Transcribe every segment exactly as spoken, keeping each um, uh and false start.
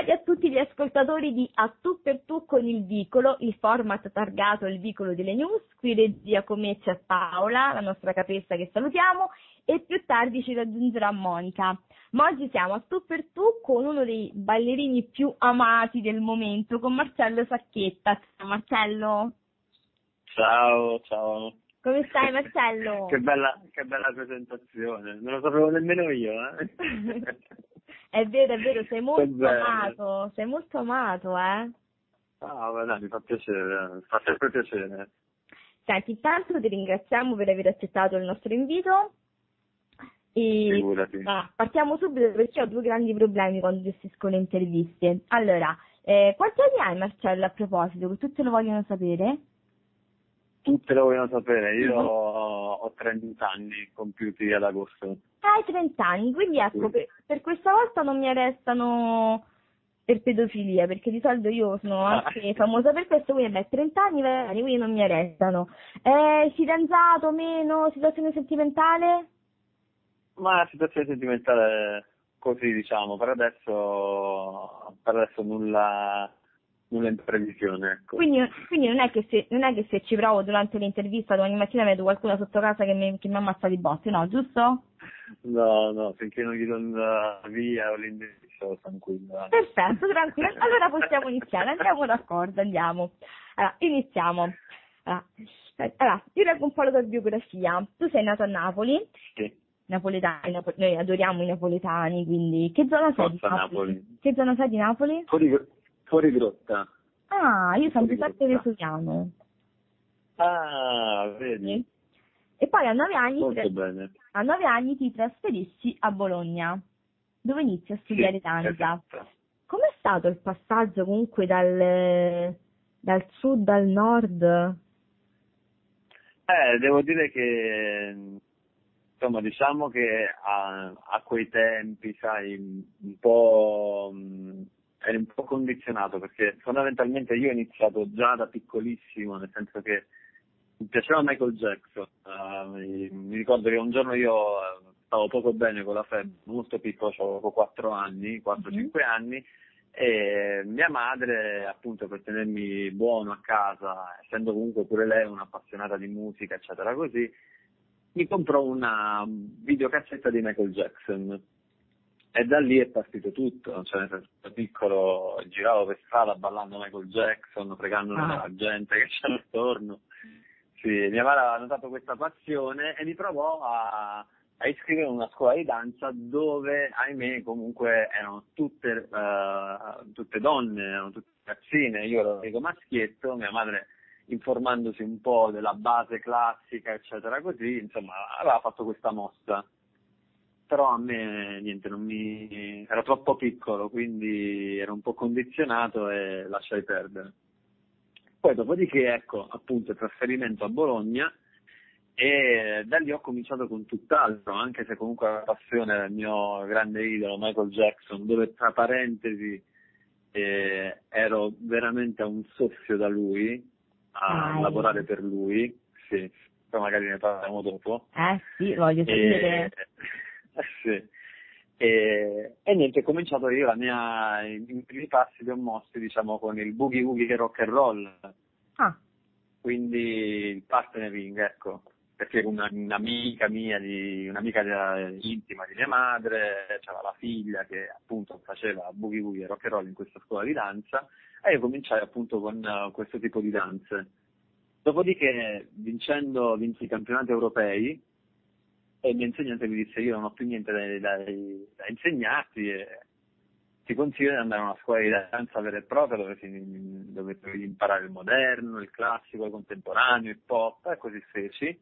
Bentrovati a tutti gli ascoltatori di A Tu per Tu con il Vicolo, il format targato Il Vicolo delle News. Qui regia con me c'è Paola, la nostra capessa che salutiamo, e più tardi ci raggiungerà Monica. Ma oggi siamo a Tu per Tu con uno dei ballerini più amati del momento, con Marcello Sacchetta. Ciao Marcello. Ciao, ciao. Come stai Marcello? Che bella, che bella presentazione, non lo sapevo nemmeno io, eh. È vero, è vero, sei molto bene. amato, sei molto amato, eh? Ah, ma dai, mi fa piacere, mi fa sempre piacere. Senti, intanto ti ringraziamo per aver accettato il nostro invito e Figurati. ah, partiamo subito perché ho due grandi problemi quando gestisco le interviste. Allora, eh, quanti anni hai Marcello a proposito, che tutti lo vogliono sapere? Tutte lo vogliono sapere, io Mhm. ho, ho trenta anni compiuti ad agosto. Hai trenta anni, quindi ecco, Sì. per, per questa volta non mi arrestano per pedofilia, perché di solito io sono anche famosa per questo, quindi beh, trenta anni, va bene, quindi non mi arrestano. Eh, fidanzato, meno, situazione sentimentale? Ma la situazione sentimentale così, diciamo, per adesso, per adesso nulla, nulla in previsione, ecco. Quindi, quindi non, è che se, non è che se ci provo durante l'intervista domani mattina vedo qualcuno sotto casa che mi, che mi ammazza di botte, no, giusto? No, no, finché non gli do il via o l'indirizzo, tranquillo. eh. Perfetto, tranquillo. Allora possiamo iniziare, andiamo d'accordo, andiamo. Allora, iniziamo. Allora, eh, allora, io leggo un po' la tua biografia. Tu sei nato a Napoli, Sì, napoletani, napo- noi adoriamo i napoletani, quindi che zona sei di forza Napoli? Napoli. Che zona sei di Napoli? Fuori, fuori grotta. Ah, io sono Fuori Giuseppe grotta. Vesuviano. Ah, vedi? Sì. E poi a nove anni, ti Molto tra- bene. a nove anni ti trasferisci a Bologna, dove inizi a studiare Sì, danza. esatto. Com'è stato il passaggio comunque dal, dal sud al nord? Eh, devo dire che, insomma, diciamo che a, a quei tempi, sai, un po', mh, eri un po' condizionato, perché fondamentalmente io ho iniziato già da piccolissimo, nel senso che mi piaceva Michael Jackson. Eh, mi, mi ricordo che un giorno io eh, stavo poco bene con la febbre, molto piccolo, avevo quattro anni, Mhm. quattro cinque anni, e mia madre, appunto, per tenermi buono a casa, essendo comunque pure lei un'appassionata di musica, eccetera, così, mi comprò una videocassetta di Michael Jackson. E da lì è partito tutto, cioè nel senso, da piccolo giravo per strada ballando Michael Jackson, pregando Ah. la gente che c'era attorno. Sì, mia madre aveva notato questa passione e mi provò a, a iscrivere in una scuola di danza dove, ahimè, comunque erano tutte, eh, tutte donne, erano tutte ragazzine. Io ero l'unico maschietto, mia madre, informandosi un po' della base classica, eccetera, così, insomma, aveva fatto questa mossa. Però a me niente, non mi ero troppo piccolo, quindi ero un po' condizionato e lasciai perdere. Poi dopodiché, ecco, appunto, il trasferimento a Bologna, e da lì ho cominciato con tutt'altro, anche se comunque la passione del mio grande idolo Michael Jackson, dove tra parentesi eh, ero veramente a un soffio da lui, a Dai. lavorare per lui, sì, poi magari ne parliamo dopo. Eh sì, voglio E, sapere. eh, sì. E, e niente, ho cominciato io la mia, i, i primi passi li ho mossi, diciamo, con il boogie woogie rock and roll, Ah, quindi il partnering, ecco, perché una, un'amica mia, di, un'amica di- intima di mia madre, c'era la figlia che appunto faceva boogie woogie rock and roll in questa scuola di danza, e io cominciai appunto con uh, questo tipo di danze. Dopodiché, vincendo, vinsi i campionati europei, e il mio insegnante mi disse: io non ho più niente da, da- da insegnarti, e ti consiglio di andare a una scuola di danza vera e propria dove, si, dove devi imparare il moderno, il classico, il contemporaneo, il pop, e così feci.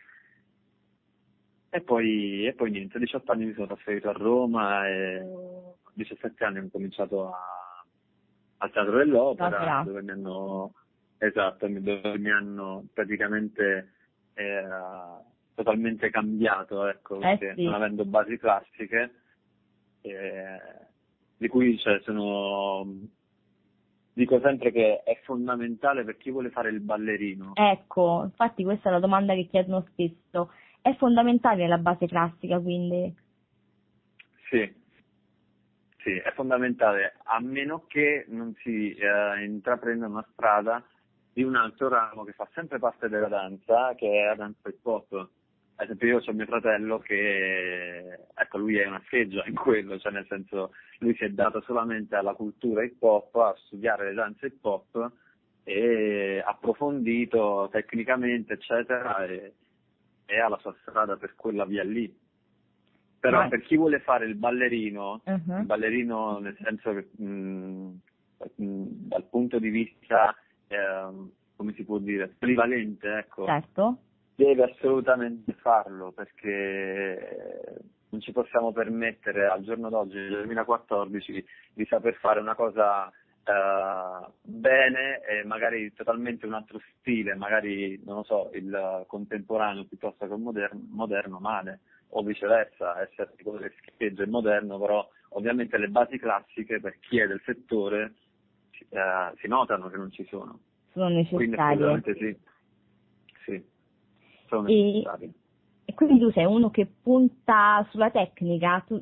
E poi, e poi niente, a diciotto anni mi sono trasferito a Roma e a diciassette anni ho cominciato a, al Teatro dell'Opera, l'opera. dove mi hanno, esatto, dove mi hanno praticamente eh, totalmente cambiato, ecco, Eh perché non sì. avendo basi classiche, eh, di cui cioè, sono, dico sempre che è fondamentale per chi vuole fare il ballerino. Ecco, infatti questa è la domanda che chiedono spesso. È fondamentale la base classica, quindi. Sì, sì, è fondamentale, a meno che non si eh, intraprenda una strada di un altro ramo che fa sempre parte della danza, che è la danza hip hop. Ad esempio io ho mio fratello che, ecco, lui è una scheggia in quello, cioè nel senso lui si è dato solamente alla cultura hip hop, a studiare le danze hip hop e approfondito tecnicamente, eccetera, e, e ha la sua strada per quella via lì. Però Ma... per chi vuole fare il ballerino, uh-huh. il ballerino nel senso che mh, mh, dal punto di vista, eh, come si può dire, polivalente, ecco, Certo. deve assolutamente farlo, perché non ci possiamo permettere al giorno d'oggi, nel duemilaquattordici, di saper fare una cosa uh, bene e magari totalmente un altro stile, magari, non lo so, il contemporaneo piuttosto che il moderno, moderno male, o viceversa, essere tipo del schieggio è moderno, però ovviamente le basi classiche per chi è del settore uh, si notano che non ci sono. Sono Quindi necessarie. assolutamente sì, sì, sono E, necessarie. e quindi tu sei uno che punta sulla tecnica? Tu...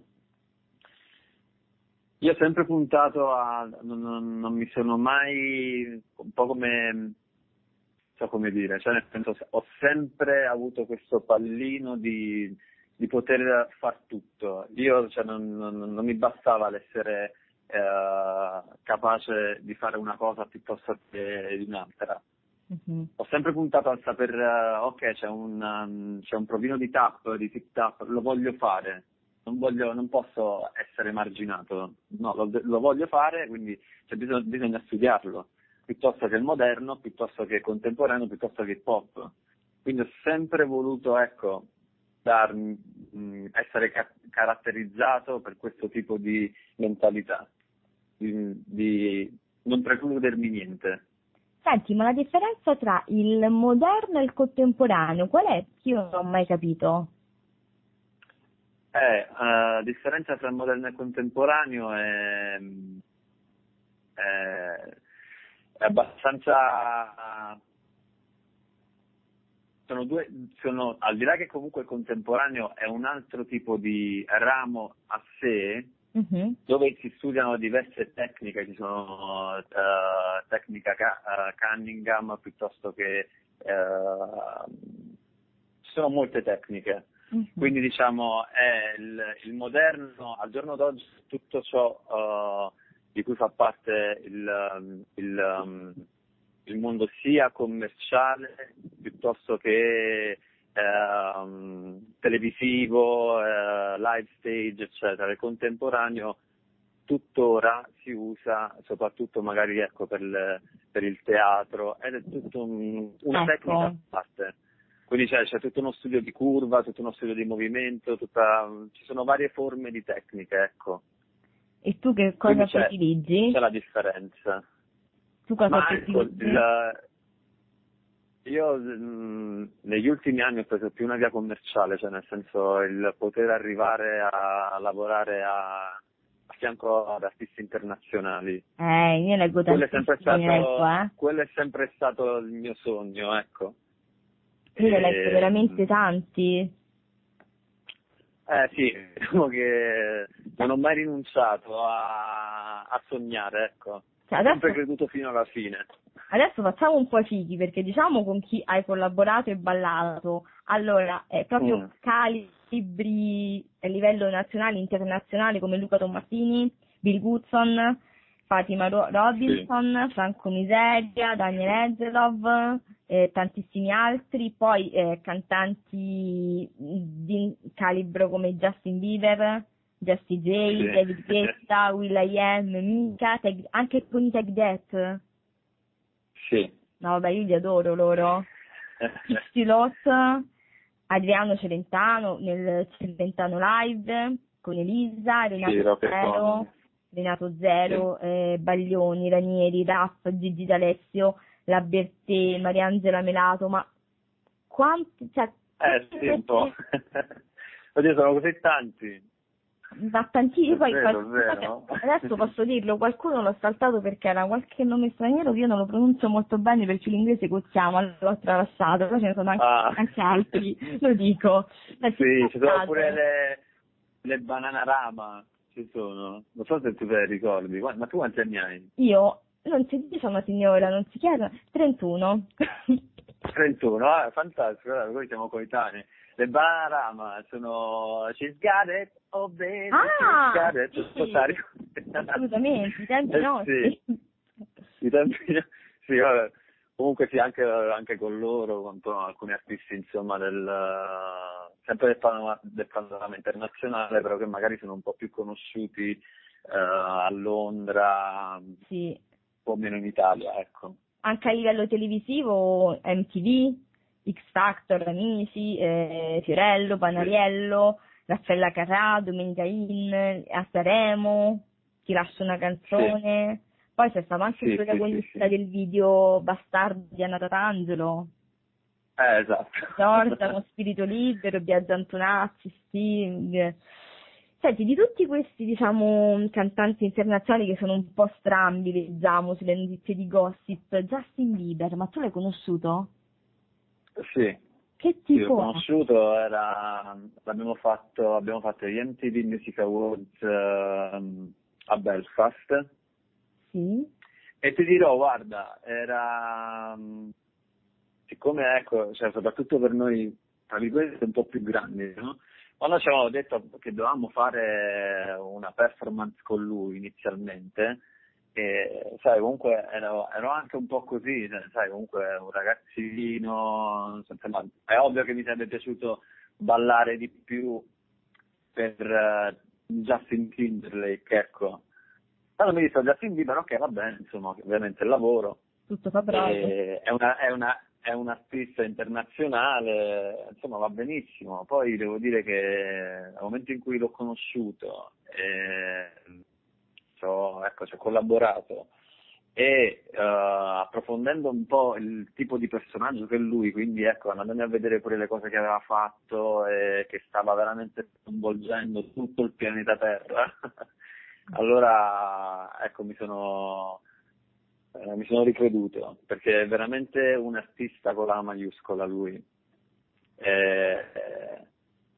Io ho sempre puntato a, non, non, non mi sono mai, un po' come, so come dire, cioè nel senso ho sempre avuto questo pallino di, di poter far tutto. Io cioè, non, non, non mi bastava l'essere eh, capace di fare una cosa piuttosto che di un'altra. Uh-huh. Ho sempre puntato al saper, uh, ok, c'è un, um, c'è un provino di tap, di tic tap, lo voglio fare, non voglio, non posso essere marginato, no, lo, lo voglio fare, quindi c'è bisogno, bisogna studiarlo, piuttosto che il moderno, piuttosto che il contemporaneo, piuttosto che il pop. Quindi ho sempre voluto, ecco, dar, mh, essere ca- caratterizzato per questo tipo di mentalità, di, di non precludermi niente. Senti, ma la differenza tra il moderno e il contemporaneo, qual è? Io non ho mai capito. Eh, la differenza tra il moderno e il contemporaneo è, è, è abbastanza, sono due, sono, al di là che comunque il contemporaneo è un altro tipo di ramo a sé, Uh-huh. dove si studiano diverse tecniche, ci sono uh, tecnica uh, Cunningham piuttosto che uh, ci sono molte tecniche. Uh-huh. Quindi diciamo è il, il moderno, al giorno d'oggi tutto ciò uh, di cui fa parte il, il, um, il mondo sia commerciale piuttosto che uh, televisivo, uh, live stage, eccetera. Il contemporaneo tuttora si usa soprattutto magari ecco per, le, per il teatro ed è tutto un, una Ecco. tecnica a parte. Quindi c'è, c'è tutto uno studio di curva, tutto uno studio di movimento, tutta, ci sono varie forme di tecniche, ecco. E tu che cosa Quindi c'è, prediligi? c'è la differenza. Tu cosa Ma ecco, prediligi? il, io mh, negli ultimi anni ho preso più una via commerciale, cioè nel senso il poter arrivare a, a lavorare a, a fianco ad artisti internazionali. Eh, io leggo Quello è sempre tantissimi, leggo, stato, eh. quello è sempre stato il mio sogno, ecco. Io ne leggo E, veramente tanti. Eh sì, diciamo che non ho mai rinunciato a, a sognare, ecco. Cioè, Ho sempre adesso, creduto fino alla fine. adesso facciamo un po' i fighi, perché diciamo con chi hai collaborato e ballato. Allora, è proprio Mm. calibri a livello nazionale e internazionale come Luca Tommasini, Bill Goodson, Fatima Ro- Robinson, Franco Miseria, Daniel Ezelov, eh, tantissimi altri, poi eh, cantanti di calibro come Justin Bieber, Jessie J, Sì. David Guetta, will.i.am, Mika, Tag- anche con i Tag Death. Sì. No, vabbè, io li adoro loro. Pixie Lot, Adriano Celentano nel Celentano Live con Elisa, Renato Sì, Rock e Zero, Con. Renato Zero, eh, Baglioni, Ranieri, Raff, Gigi D'Alessio, La Bertè, Mariangela Melato, ma quanti, cioè, Eh sì, un po'. Oddio, sono così tanti. ma tantissimi, È poi vero, è qual- vero. adesso posso dirlo, qualcuno l'ho saltato perché era qualche nome straniero che io non lo pronuncio molto bene perché l'inglese cocchiamo, l'ho tralasciato, poi ce ne sono anche, Ah. anche altri, lo dico. Senti, Sì, ci sono scusate. pure le, le Bananarama. ci sono. Non so se tu te le ricordi. Qua- Ma tu quanti anni hai? Io, non si dice una signora, non si chiama, trentuno. trentuno, ah, fantastico, allora, noi siamo coetanei. Le Bananarama sono She's got it, oh baby, Ah, she's got it. sì, assolutamente, i tempi eh, nostri. sì, i tempi, sì, vabbè. Comunque sì, anche, anche con loro, con con alcuni artisti, insomma, del, sempre del panorama, del panorama internazionale, però che magari sono un po' più conosciuti eh, a Londra, un Sì, po' meno in Italia, ecco. anche a livello televisivo, M T V, X Factor, Amici, eh, Fiorello, Panariello, Raffaella Carrà, Domenica In, a Sanremo, Ti lascio una canzone. Poi c'è stato anche Sì, il sì, protagonista sì, sì. del video Bastardo di Anna Tatangelo. Eh, esatto. Giorgia, Uno spirito libero, Biagio Antonacci, Sting. Senti, di tutti questi, diciamo, cantanti internazionali che sono un po' strambi, leggiamo sulle notizie di gossip, Justin Bieber, ma tu l'hai conosciuto? Sì, Che sì, l'ho tipo è? conosciuto, era, l'abbiamo fatto, abbiamo fatto gli M T V Music Awards ehm, a Belfast Sì? e ti dirò, guarda, era, mm, siccome ecco, cioè, soprattutto per noi, tra virgolette, un po' più grandi, no? Quando ci avevamo detto che dovevamo fare una performance con lui inizialmente, e sai, comunque ero, ero anche un po' così, cioè, sai, comunque un ragazzino, insomma, è ovvio che mi sarebbe piaciuto ballare di più per eh, Justin Timberlake, ecco. Quando mi disse Justin Bieber, ok, va bene, insomma, ovviamente il lavoro, Tutto fa bravo. e è una, è una, è un artista internazionale, insomma va benissimo. Poi devo dire che al momento in cui l'ho conosciuto, eh, c'ho, ecco, ci ho collaborato e eh, approfondendo un po' il tipo di personaggio che è lui, quindi ecco, andando a vedere pure le cose che aveva fatto e che stava veramente coinvolgendo tutto il pianeta Terra, allora ecco mi sono eh, mi sono ricreduto, perché è veramente un artista con la maiuscola lui. Eh, eh,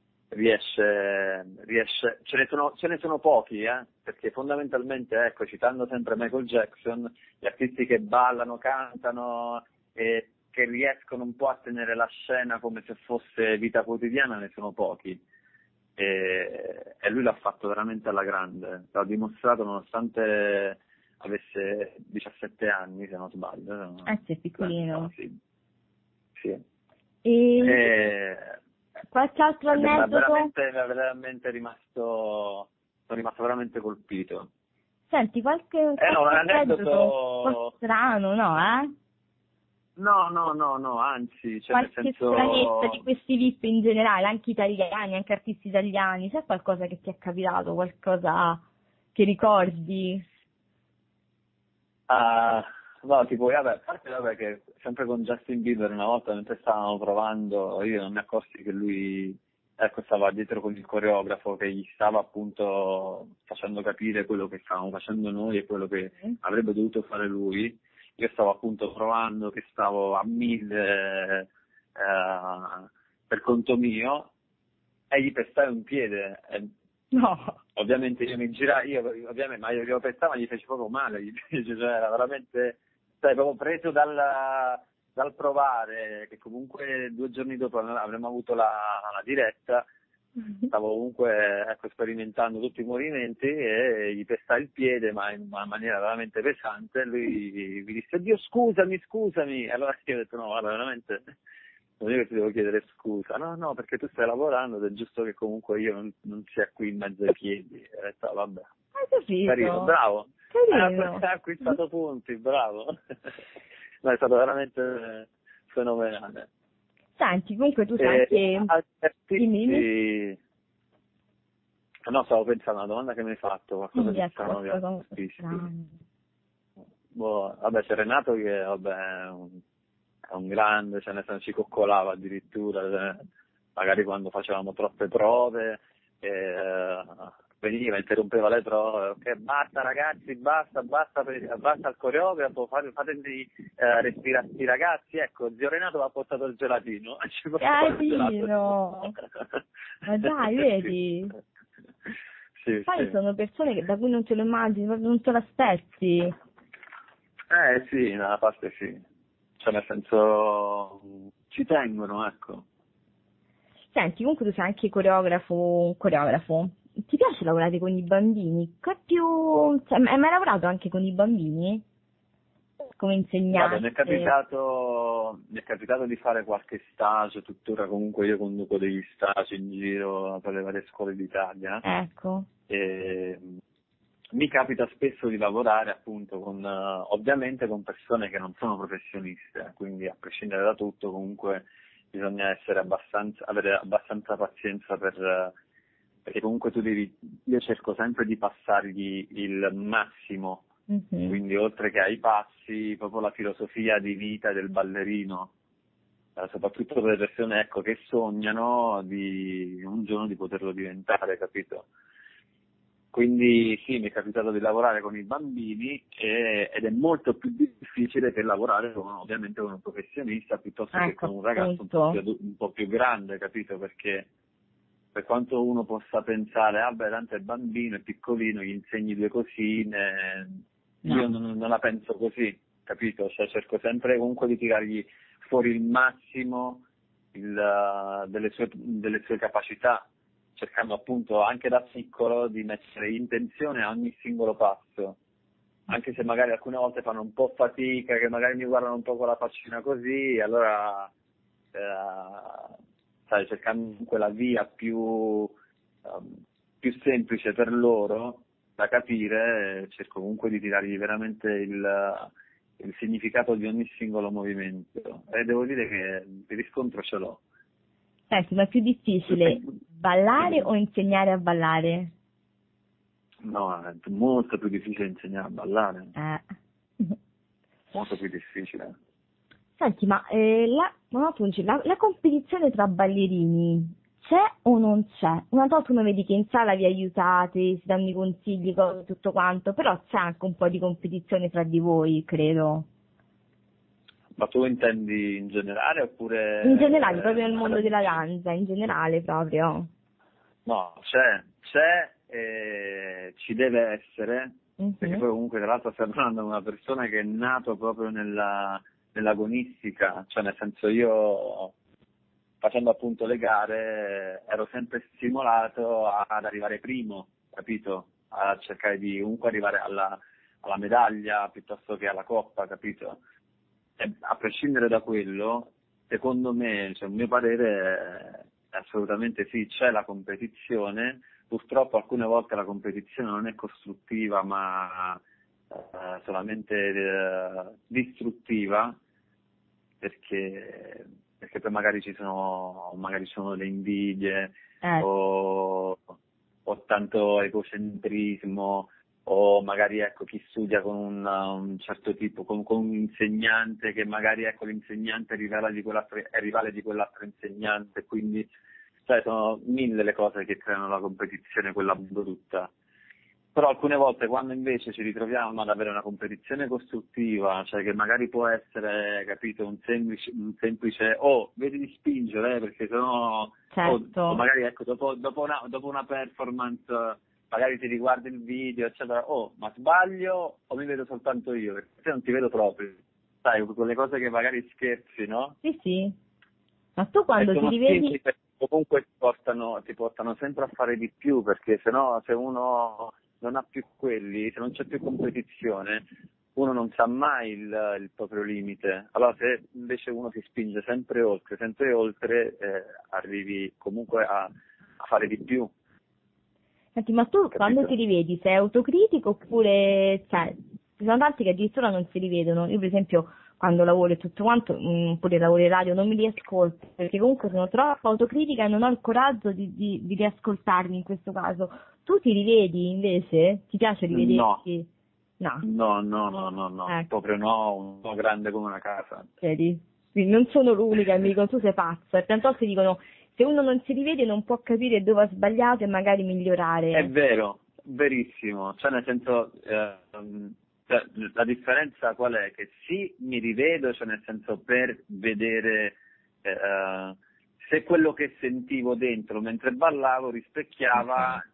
riesce, riesce, ce ne sono, ce ne sono pochi, eh, perché fondamentalmente, ecco, citando sempre Michael Jackson, gli artisti che ballano, cantano e che riescono un po' a tenere la scena come se fosse vita quotidiana ne sono pochi. E, e lui l'ha fatto veramente alla grande, l'ha dimostrato nonostante avesse diciassette anni, se non sbaglio. Eh sì, è piccolino. Sì. Sì. E E, qualche altro ed è aneddoto? veramente, è veramente rimasto, sono rimasto veramente colpito. Senti, qualche, Eh no, un qualche aneddoto un po' aneddoto, strano, no, eh? no, no, no, no, anzi, cioè nel Qualche senso, stranezza di questi V I P in generale, anche italiani, anche artisti italiani, c'è qualcosa che ti è capitato, qualcosa che ricordi? ah, no, tipo, vabbè, a parte vabbè che sempre con Justin Bieber una volta mentre stavamo provando, io non mi accorsi che lui, ecco, stava dietro con il coreografo che gli stava appunto facendo capire quello che stavamo facendo noi e quello che Sì. avrebbe dovuto fare lui. Io stavo appunto provando, che stavo a mille eh, per conto mio e gli pestai un piede. E No, ovviamente io mi girai, io ovviamente, ma io glielo pestavo ma gli feci proprio male, gli feci, cioè era veramente, sai, proprio preso dal, dal provare, che comunque due giorni dopo avremmo avuto la, la diretta, stavo comunque ecco, sperimentando tutti i movimenti e gli pestai il piede ma in una maniera veramente pesante, lui mi disse Dio scusami, scusami, e allora io ho detto no, guarda veramente non è che ti devo chiedere scusa, no, no, perché tu stai lavorando ed è giusto che comunque io non, non sia qui in mezzo ai piedi. E ho detto, vabbè, hai capito? carino, bravo. Carino. Ha acquistato punti, bravo. No, è stato veramente fenomenale. Senti, comunque tu sai E, anche... altri Dimmi, dimmi. artisti, no, stavo pensando a una domanda che mi hai fatto, qualcosa Quindi di ecco, strano di qualcosa molto artisti. strano. Boh, vabbè, c'è Renato che vabbè, è un, è un grande, ce ne senso, ci coccolava addirittura, cioè, magari quando facevamo troppe prove, eh, veniva, interrompeva le prove, ok, basta ragazzi, basta, basta, per- basta il coreografo, fate, fatemi eh, respirare sti ragazzi, ecco, zio Renato ha portato il gelatino, ci portava il gelato. Carino! Ma dai, vedi? sì, Poi sì. sono persone che, da cui non te lo immagini, proprio non te lo aspetti. Eh sì, nella parte sì. Cioè nel senso ci tengono, ecco. Senti, comunque tu sei anche coreografo, un coreografo. Ti piace lavorare con i bambini? Che più... Cioè, hai mai lavorato anche con i bambini? Come Guarda, mi è insegnante? capitato, mi è capitato di fare qualche stage, tuttora comunque io conduco degli stage in giro per le varie scuole d'Italia Ecco. e mi capita spesso di lavorare appunto con, eh, ovviamente con persone che non sono professioniste, quindi a prescindere da tutto comunque bisogna essere abbastanza, avere abbastanza pazienza per, eh, perché comunque tu devi, io cerco sempre di passargli il massimo. Mhm. Quindi oltre che ai passi, proprio la filosofia di vita del ballerino, eh, soprattutto per le persone ecco, che sognano di un giorno di poterlo diventare, capito? Quindi sì, mi è capitato di lavorare con i bambini e- ed è molto più difficile che lavorare con, ovviamente con un professionista piuttosto che Ecco, con un ragazzo un po' più, appunto. adu- un po' più grande, capito? Perché per quanto uno possa pensare, ah beh, tanto è bambino, è piccolino, gli insegni due cosine, io No. non, non la penso così, capito? Cioè cerco sempre comunque di tirargli fuori il massimo il, eh, delle, sue, delle sue capacità, cercando appunto anche da piccolo di mettere intenzione a ogni singolo passo, anche se magari alcune volte fanno un po' fatica, che magari mi guardano un po' con la faccina così, allora eh, sai, cercando quella via più, ehm, più semplice per loro da capire, eh, cerco comunque di tirargli veramente il, il significato di ogni singolo movimento e devo dire che il riscontro ce l'ho. Senti, ma è più difficile ballare o insegnare a ballare? No, è molto più difficile insegnare a ballare, Eh. molto più difficile. Senti, ma eh, la, no, tu dici, la, la competizione tra ballerini c'è o non c'è? Una volta uno vedi che in sala vi aiutate, si danno i consigli, cose, tutto quanto, però c'è anche un po' di competizione tra di voi, credo. Ma tu intendi in generale In generale, oppure... proprio nel mondo della eh, danza, in generale proprio. No, c'è, c'è e ci deve essere, perché Mhm. poi comunque tra l'altro stai parlando di una persona che è nato proprio nella, nell'agonistica, cioè nel senso io facendo appunto le gare ero sempre stimolato ad arrivare primo, capito? A cercare di comunque arrivare alla, alla medaglia piuttosto che alla coppa, capito? E a prescindere da quello, secondo me, cioè, a mio parere, eh, assolutamente sì, c'è la competizione, purtroppo alcune volte la competizione non è costruttiva ma eh, solamente eh, distruttiva, perché, perché poi magari ci sono, magari ci sono le invidie Eh, o, o tanto egocentrismo o magari ecco chi studia con un, un certo tipo, con, con un insegnante che magari ecco l'insegnante è rivale di quell'altro, è rivale di quell'altro insegnante, quindi cioè, sono mille le cose che creano la competizione, quella brutta. Però alcune volte quando invece ci ritroviamo ad avere una competizione costruttiva, cioè che magari può essere, capito, un semplice, un semplice oh, vedi di spingere, eh, perché sennò, o, o certo. magari ecco, dopo, dopo, una, dopo una performance, magari ti riguardi il video, eccetera, oh, ma sbaglio o mi vedo soltanto io? Perché se non ti vedo proprio, sai, quelle cose che magari scherzi, no? Sì, sì. Ma tu E quando ti sono rivedi... spinti perché comunque ti portano, ti portano sempre a fare di più, perché sennò se uno non ha più quelli, se non c'è più competizione, uno non sa mai il, il proprio limite. Allora se invece uno si spinge sempre oltre, sempre oltre, eh, arrivi comunque a, a fare di più, Senti, ma tu quando ti capito? rivedi sei autocritico oppure, cioè, ci sono tanti che addirittura non si rivedono. Io per esempio quando lavoro e tutto quanto, mh, pure lavoro in radio, non mi riascolto, perché comunque sono troppo autocritica e non ho il coraggio di, di, di riascoltarmi in questo caso. Tu ti rivedi invece? Ti piace No, rivederti? No, no, no, no, no, no, ecco, proprio no, un po' grande come una casa. vedi? Quindi non sono l'unica che mi dicono tu sei pazzo, e tante volte dicono se uno non si rivede non può capire dove ha sbagliato e magari È migliorare. vero, verissimo, cioè nel senso, ehm, cioè, la differenza qual è? Che sì, mi rivedo, cioè nel senso per vedere eh, se quello che sentivo dentro mentre ballavo rispecchiava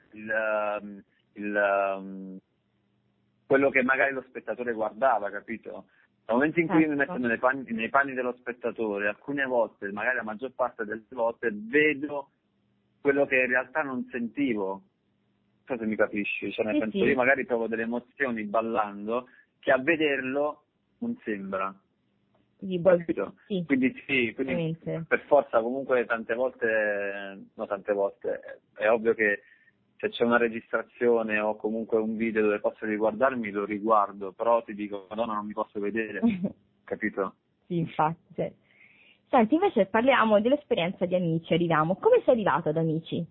il, um, il um, quello che magari lo spettatore guardava, capito? Nel momento in cui io mi metto nelle panni, nei panni dello spettatore, alcune volte, magari la maggior parte delle volte, vedo quello che in realtà non sentivo. Non so se mi capisci, cioè nel Sì, senso sì. io magari provo delle emozioni ballando che a vederlo non sembra. Quindi, boh, Capito? sì, Quindi sì, quindi ovviamente. per forza comunque tante volte, no tante volte, è ovvio che se c'è una registrazione o comunque un video dove posso riguardarmi lo riguardo, però ti dico, Madonna, non mi posso vedere, capito? Sì, infatti. Cioè. Senti, invece parliamo dell'esperienza di Amici, arriviamo. Come sei arrivato ad Amici?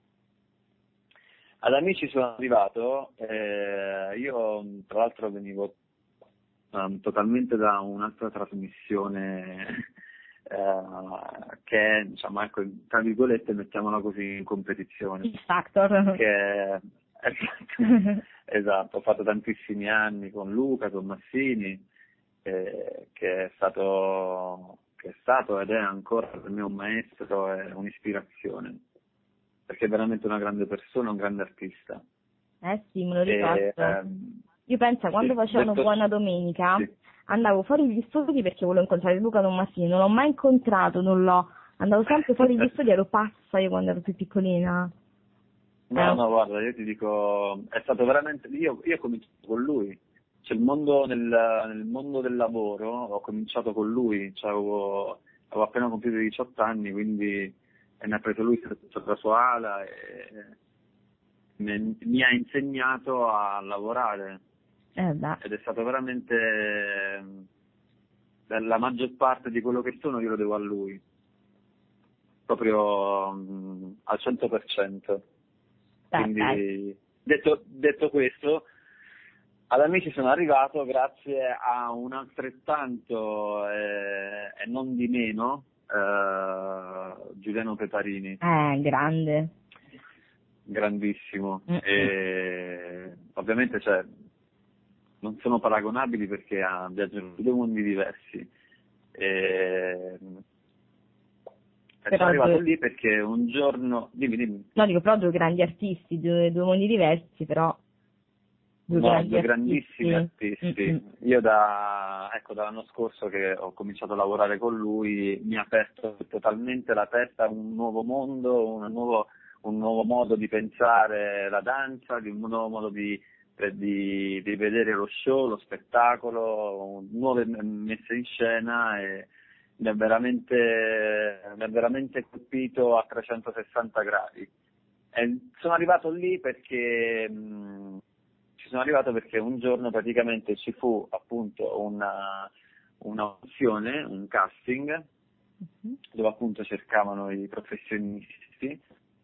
Ad Amici sono arrivato, eh, io tra l'altro venivo um, totalmente da un'altra trasmissione eh, che è, diciamo, ecco, tra virgolette, mettiamola così, in competizione. X Factor. Che esatto, esatto, ho fatto tantissimi anni con Luca, con Massini, eh, che è stato che è stato ed è ancora per me un maestro e un'ispirazione, perché è veramente una grande persona, un grande artista. Eh sì, me lo E, ricordo. ehm, Io penso, quando sì, facevano detto, Buona Domenica, sì. andavo fuori gli studi perché volevo incontrare Luca Tommasini, non l'ho mai incontrato, non l'ho. Andavo sempre fuori gli studi, ero pazza io quando ero più piccolina. No, Eh, no, guarda, io ti dico, è stato veramente, io, io ho cominciato con lui, cioè il mondo, nel, nel mondo del lavoro ho cominciato con lui, cioè avevo, avevo appena compiuto i diciotto anni, quindi e mi ha preso lui sotto la sua ala e mi, mi ha insegnato a lavorare eh beh. ed è stato veramente, eh, la maggior parte di quello che sono io lo devo a lui, proprio mh, al cento per cento. Perfetto. Quindi detto, detto questo, ad Amici sono arrivato grazie a un altrettanto eh, e non di meno eh, Giuliano Peparini, Eh, grande. grandissimo. Mm-mm. E ovviamente cioè, non sono paragonabili perché ha viaggiato in due mondi diversi. E, e Però sono arrivato due, lì perché un giorno, dimmi, dimmi. no, dico, però due grandi artisti, due, due mondi diversi, però due No, grandi due grandissimi artisti. artisti. Mm-mm. Io da, ecco, dall'anno scorso che ho cominciato a lavorare con lui mi ha aperto totalmente la testa a un nuovo mondo, un nuovo, un nuovo modo di pensare la danza, di un nuovo modo di, di, di vedere lo show, lo spettacolo, nuove messe in scena e mi ha veramente, mi ha veramente colpito a trecentosessanta gradi. E sono arrivato lì perché mh, ci sono arrivato perché un giorno praticamente ci fu appunto una, una opzione, un casting, dove appunto cercavano i professionisti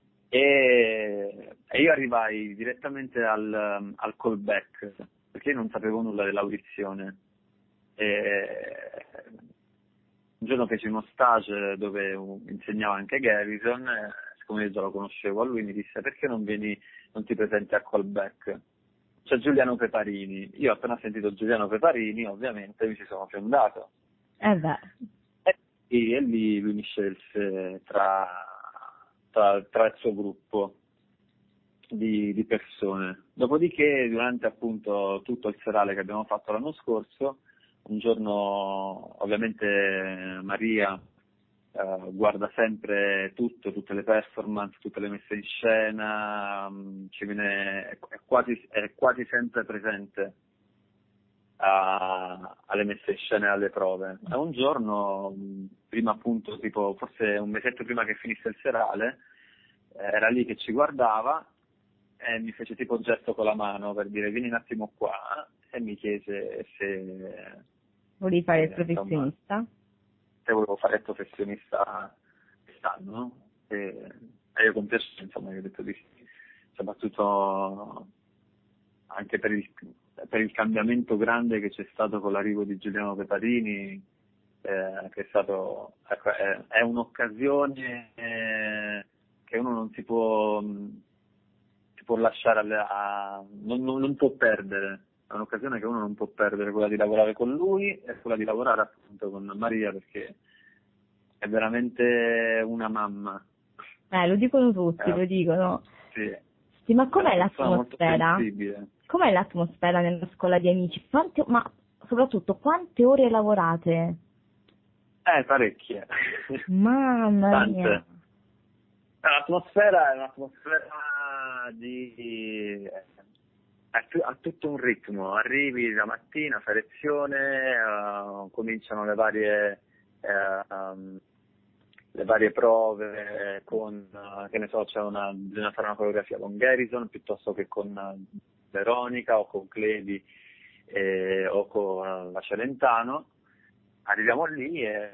e, e io arrivai direttamente al, al callback perché io non sapevo nulla dell'audizione. E, un giorno feci uno stage dove insegnava anche Garrison, e siccome io già lo conoscevo a lui mi disse perché non vieni, non ti presenti a callback? C'è Giuliano Peparini, io ho appena sentito Giuliano Peparini ovviamente mi ci sono fiondato Eh beh. e, e lì lui mi scelse tra, tra, tra il suo gruppo di, di persone. Dopodiché durante appunto tutto il serale che abbiamo fatto l'anno scorso, un giorno ovviamente Maria eh, guarda sempre tutto, tutte le performance, tutte le messe in scena, mh, ci viene, è, quasi, è quasi sempre presente a, alle messe in scena e alle prove. E un giorno, mh, prima appunto, tipo forse un mesetto prima che finisse il serale, eh, era lì che ci guardava e mi fece tipo un gesto con la mano per dire vieni un attimo qua e mi chiese se Volevi fare il eh, insomma, professionista? se volevo fare il professionista quest'anno, no? E, e io con piacere, insomma, gli ho detto di sì, soprattutto anche per il, per il cambiamento grande che c'è stato con l'arrivo di Giuliano Peparini, eh, che è stato, ecco, è, è un'occasione eh, che uno non si può, si può lasciare, alle, a, non, non, non può perdere. È un'occasione che uno non può perdere, quella di lavorare con lui e quella di lavorare appunto con Maria, perché è veramente una mamma. Eh, lo dicono tutti, Eh, lo dicono. sì. Sì, ma com'è l'atmosfera? l'atmosfera? Com'è l'atmosfera nella scuola di amici? Quante, ma soprattutto quante ore lavorate? Eh, parecchie. Mamma Tante. mia. L'atmosfera è un'atmosfera di... ha, tu- ha tutto un ritmo. Arrivi la mattina, fai lezione, uh, cominciano le varie... Uh, um, le varie prove con, uh, che ne so, c'è una, bisogna fare una coreografia con Garrison piuttosto che con uh, Veronica o con Clevi eh, o con uh, la Celentano. Arriviamo lì e,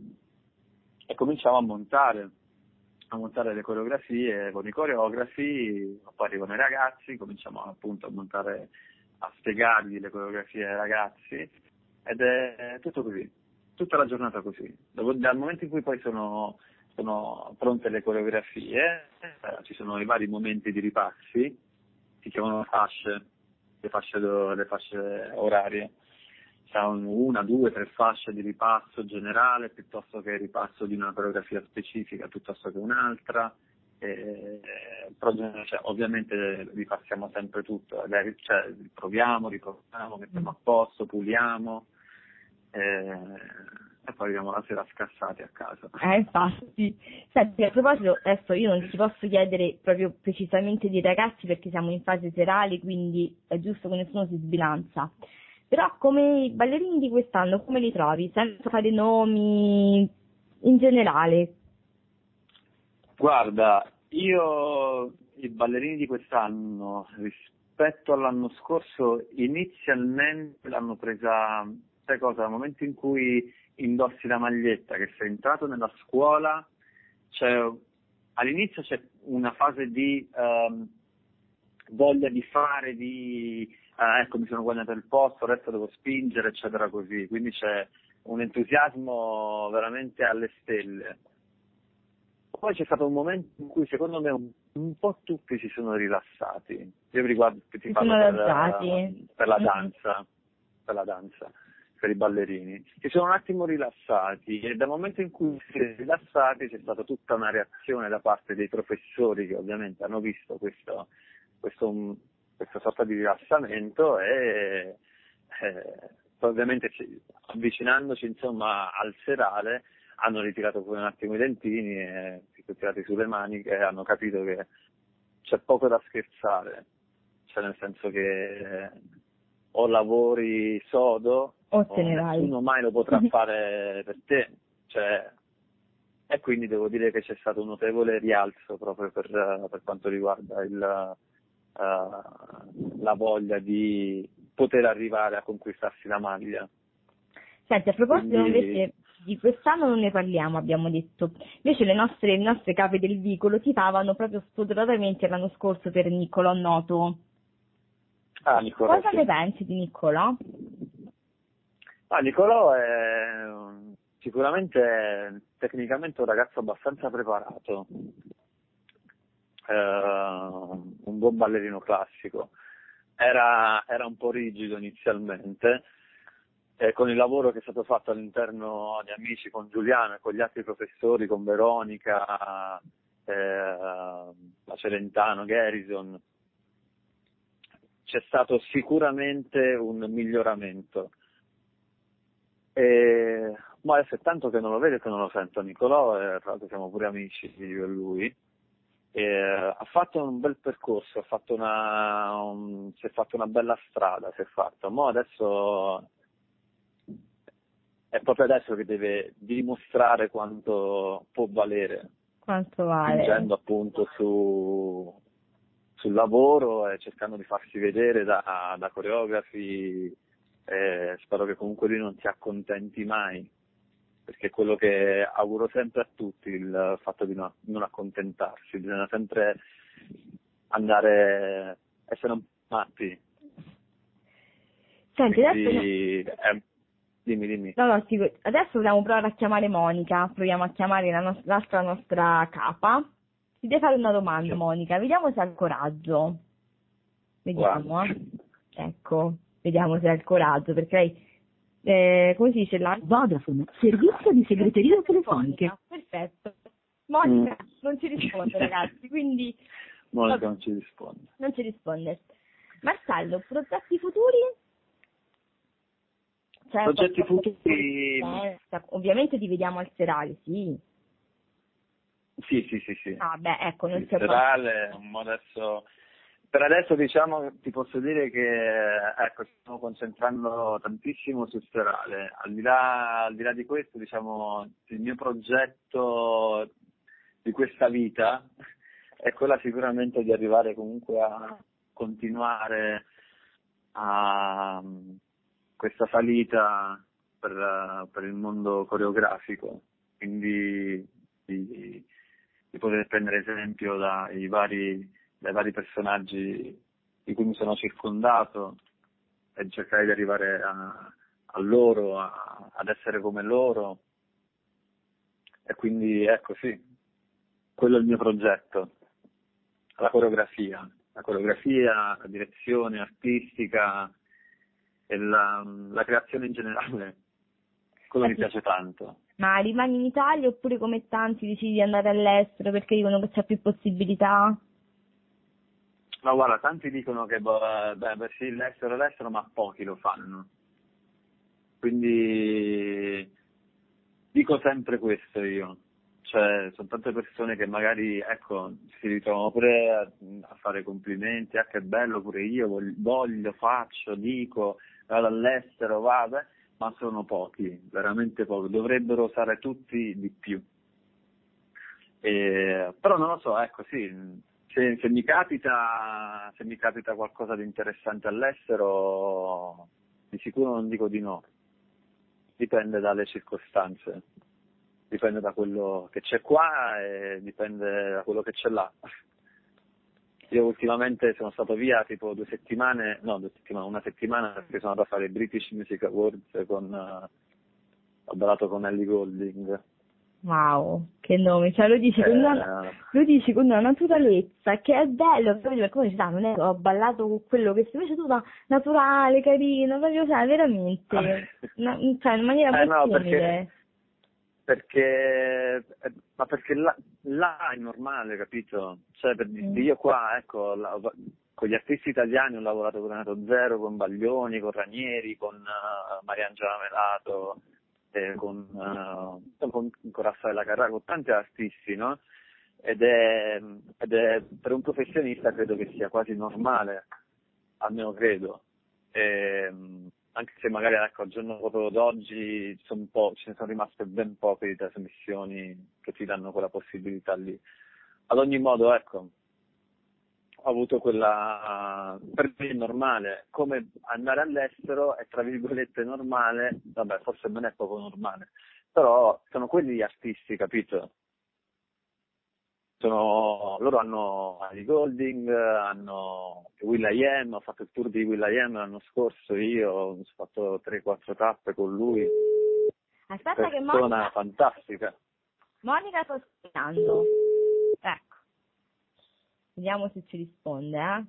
e cominciamo a montare, a montare le coreografie con i coreografi, poi arrivano i ragazzi, cominciamo appunto a montare, a spiegargli le coreografie ai ragazzi ed è tutto così. Tutta la giornata così. Dal momento in cui poi sono, sono pronte le coreografie, eh, ci sono i vari momenti di ripassi, si chiamano fasce, le fasce, le fasce orarie. C'è un, una, due, tre fasce di ripasso generale, piuttosto che il ripasso di una coreografia specifica, piuttosto che un'altra. E, cioè, ovviamente ripassiamo sempre tutto, cioè, proviamo, riproviamo, mettiamo a posto, puliamo. E, e poi arriviamo la sera scassati a casa. Eh, infatti. Senti, a proposito, adesso io non ti posso chiedere proprio precisamente dei ragazzi perché siamo in fase serale, quindi è giusto che nessuno si sbilancia. Però come i ballerini di quest'anno, come li trovi? Senza fare nomi in generale. Guarda, io i ballerini di quest'anno rispetto all'anno scorso inizialmente l'hanno presa, sai cosa, dal momento in cui indossi la maglietta, che sei entrato nella scuola, c'è, all'inizio c'è una fase di um, voglia di fare, di uh, ecco mi sono guadagnato il posto, adesso devo spingere, eccetera così, quindi c'è un entusiasmo veramente alle stelle. Poi c'è stato un momento in cui secondo me un, un po' tutti si sono rilassati. Io mi riguardo, ti Si parlo sono per, adagiati. per la danza, per la danza, per i ballerini. Si sono un attimo rilassati e dal momento in cui si sono rilassati c'è stata tutta una reazione da parte dei professori che ovviamente hanno visto questo, questo, questa sorta di rilassamento e eh, ovviamente ci, avvicinandoci insomma al serale hanno ritirato pure un attimo i dentini e si sono tirati sulle maniche e hanno capito che c'è poco da scherzare, cioè nel senso che o lavori sodo O o te ne vai. nessuno mai lo potrà fare per te, cioè, e quindi devo dire che c'è stato un notevole rialzo proprio per, per quanto riguarda il, uh, la voglia di poter arrivare a conquistarsi la maglia. Senti, a proposito Quindi, invece di quest'anno non ne parliamo, abbiamo detto. Invece le nostre, le nostre cape del vicolo tifavano proprio spoderatamente l'anno scorso per Niccolò Noto. ah, Niccolò, Cosa sì. ne pensi di Niccolò? Ah, Niccolò è sicuramente tecnicamente un ragazzo abbastanza preparato, eh, un buon ballerino classico. Era, era un po' rigido inizialmente, e con il lavoro che è stato fatto all'interno di Amici con Giuliano e con gli altri professori, con Veronica, eh, la Celentano, Garrison, c'è stato sicuramente un miglioramento. E, ma adesso è tanto che non lo vedo e che non lo sento Niccolò, e tra l'altro siamo pure amici io e lui. E, ha fatto un bel percorso, ha fatto una, un, si è fatto una bella strada, si è fatto. Ma adesso è proprio adesso che deve dimostrare quanto può valere, Quanto vale? spingendo appunto su, sul lavoro e cercando di farsi vedere da, da coreografi. Eh, spero che comunque lui non si accontenti mai, perché è quello che auguro sempre a tutti, il fatto di non, non accontentarsi, bisogna sempre andare, essere un po' matti. Senti, Quindi, adesso... eh, dimmi, dimmi. No, no, sì, adesso dobbiamo provare a chiamare Monica, proviamo a chiamare la nos- l'altra nostra capa. Ti devo fare una domanda, Sì. Monica, vediamo se ha il coraggio. Vediamo, eh. Ecco, vediamo se ha il coraggio, perché lei, eh, come si dice là? Vodafone, servizio di segreteria telefoniche. Perfetto. Monica non ci risponde, ragazzi, quindi Monica non ci risponde. Non ci risponde. Marcello, progetti futuri? Cioè, Progetti qualcosa- futuri? Eh, ovviamente ti vediamo al serale, sì. Sì, sì, sì, sì. Ah, beh, ecco, non Il si è serale, adesso, per adesso diciamo, ti posso dire che ecco, ci stiamo concentrando tantissimo sul serale. Al di là, al di là di questo, diciamo, il mio progetto di questa vita è quella sicuramente di arrivare comunque a continuare a questa salita per, per il mondo coreografico, quindi di, di poter prendere esempio dai vari, dai vari personaggi di cui mi sono circondato e cercare di arrivare a, a loro, a, ad essere come loro. E quindi ecco sì, quello è il mio progetto, la coreografia, la coreografia, la direzione artistica e la, la creazione in generale, quello mi piace tanto. Ma rimani in Italia oppure come tanti decidi di andare all'estero perché dicono che c'è più possibilità? Ma guarda, tanti dicono che beh, beh sì, l'estero, l'estero, ma pochi lo fanno. Quindi dico sempre questo io. Cioè, sono tante persone che magari, ecco, si ritrovano pure a, a fare complimenti, ah che bello, pure io voglio, voglio, faccio, dico, vado all'estero, vado, eh, ma sono pochi, veramente pochi, dovrebbero usare tutti di più. E, però non lo so, ecco, sì, se, se mi capita, se mi capita qualcosa di interessante all'estero, di sicuro non dico di no, dipende dalle circostanze. Dipende da quello che c'è qua e dipende da quello che c'è là. Io ultimamente sono stato via tipo due settimane, no due settimane, una settimana perché sono andato a fare i British Music Awards con, uh, ho ballato con Ellie Goulding. Wow, che nome, cioè lo dici, con una, Eh, lo dici con una naturalezza che è bello, proprio come ci sta, non è che ho ballato con quello che invece tu da naturale, carino, proprio, cioè veramente, una, cioè in maniera eh, molto no, umile. perché, perché, eh, ma perché là, là è normale, capito? Cioè, per Mm. io qua, ecco, la- con gli artisti italiani ho lavorato con Renato Zero, con Baglioni, con Ranieri, con uh, Mariangela Melato, eh, con, uh, con, con Raffaella Carrà, con tanti artisti, no? Ed è, ed è, per un professionista credo che sia quasi normale, almeno credo. E, anche se magari ecco, al giorno proprio d'oggi sono un po', ce ne sono rimaste ben poche di trasmissioni che ti danno quella possibilità lì. Ad ogni modo, ecco, ho avuto quella, per me è normale, come andare all'estero è tra virgolette normale, vabbè forse non è proprio normale, però sono quelli gli artisti, capito? Sono, loro hanno Ellie Goulding, hanno will.i.am, ho fatto il tour di will.i.am l'anno scorso, io ho fatto tre quattro tappe con lui, Aspetta che persona Monica, fantastica. Monica sta aspettando, ecco, vediamo se ci risponde, eh.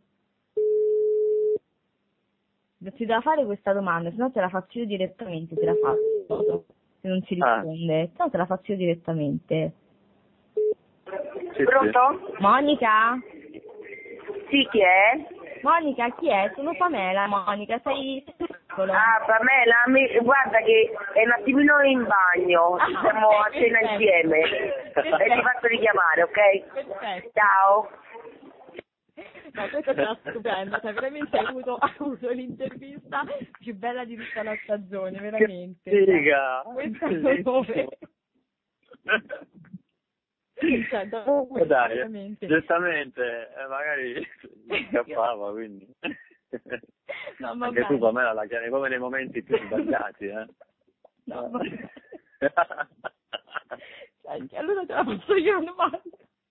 Ti devo fare questa domanda, se no te la faccio io direttamente, te la faccio, se non ci risponde, se no te la faccio io direttamente. Sì, Pronto? sì. Monica? Sì, chi è? Monica, chi è? Sono Pamela, Monica, sei piccolo. Ah, Pamela, mi, guarda che è un attimino in bagno, Ah, siamo ok, a cena perfetto. insieme Perfetto. e ti faccio richiamare, ok? Perfetto. Ciao. No, questa sarà stupenda, cioè veramente hai avuto, hai avuto l'intervista più bella di tutta la stagione, veramente. Che figa! Questa è dove? Cioè, dopo Eh, dai, veramente. giustamente, eh, magari scappava, quindi. No, ma Anche tu, Pamela, la chiami come nei momenti più sbagliati, eh? No, ma... Senti, allora te la faccio io una domanda.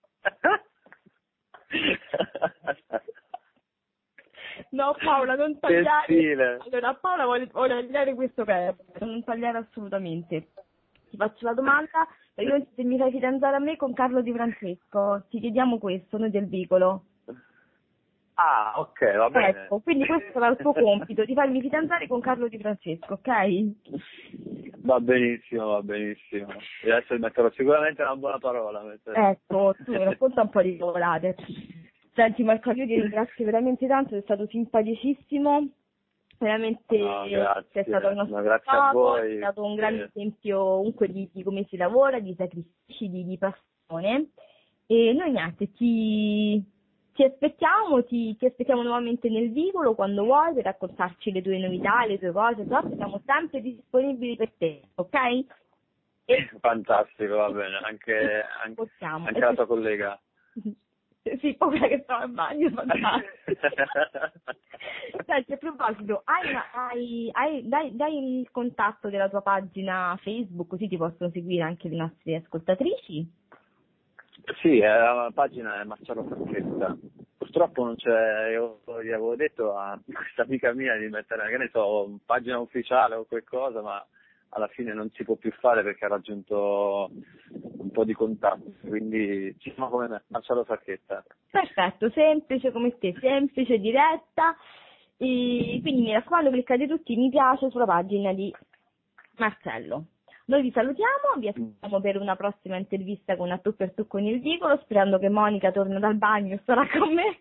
No, Paola, non tagliare. stile. Allora, Paola vuole, vuole tagliare questo pezzo, non tagliare assolutamente. Ti faccio la domanda, perché se mi fai fidanzare a me con Carlo Di Francesco, ti chiediamo questo, noi del Vicolo. Ah, ok, va bene. Ecco, quindi questo sarà il tuo compito, di farmi fidanzare con Carlo Di Francesco, ok? Va benissimo, va benissimo. E adesso metterò sicuramente una buona parola. Metterò. Ecco, tu mi racconta un po' di cavolate. Senti Marco, io ti ringrazio veramente tanto, sei stato simpaticissimo, veramente No, grazie. sei stato il nostro No, grazie capo, a voi. sei stato un grande Eh. esempio comunque di, di come si lavora, di sacrifici, di, di passione. E noi niente, ti, ti aspettiamo, ti, ti aspettiamo nuovamente nel vicolo quando vuoi per raccontarci le tue novità, le tue cose, no? Siamo sempre disponibili per te, ok? Fantastico, va bene, anche, anche, Possiamo. anche la tua collega. Sì, quella che sta al bagno, fantastico. Senti, a proposito, hai, una- hai, hai, dai, dai il contatto della tua pagina Facebook, così ti possono seguire anche le nostre ascoltatrici? Sì, eh, la pagina è Marcello Facchetta. Purtroppo non c'è, io gli avevo detto a questa amica mia di mettere, che ne so, pagina ufficiale o qualcosa, ma alla fine non si può più fare perché ha raggiunto un po' di contatti, quindi ci siamo come me, Marcello Facchetta. Perfetto, semplice come te, semplice, diretta, e quindi mi raccomando cliccate tutti mi piace sulla pagina di Marcello. Noi vi salutiamo, vi aspettiamo per una prossima intervista con A Tu per Tu con il Vicolo, sperando che Monica torni dal bagno e sarà con me.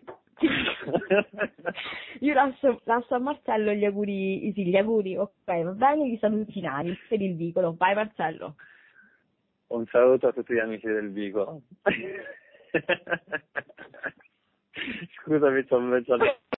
Io lascio, lascio a Marcello gli auguri, sì, gli auguri, ok, va bene, gli saluti finali per il Vicolo. Vai Marcello. Un saluto a tutti gli amici del Vicolo. Scusami, ci ho messo